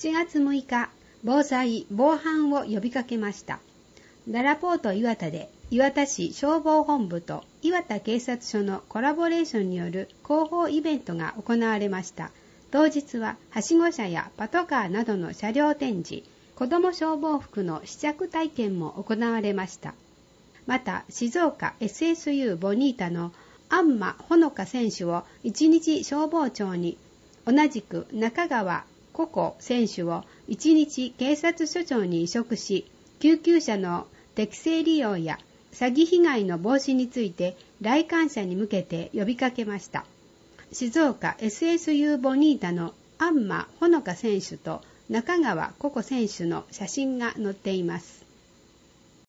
7月6日、防災・防犯を呼びかけました。ララポート岩田で岩田市消防本部と岩田警察署のコラボレーションによる広報イベントが行われました。当日ははしご車やパトカーなどの車両展示、子ども消防服の試着体験も行われました。また、静岡 SSU ボニータの安間ほのか選手を一日消防庁に、同じく中川ココ選手を一日警察署長に委嘱し、救急車の適正利用や詐欺被害の防止について来館者に向けて呼びかけました。静岡 SSU ボニータの安間ほのか選手と中川ココ選手の写真が載っています。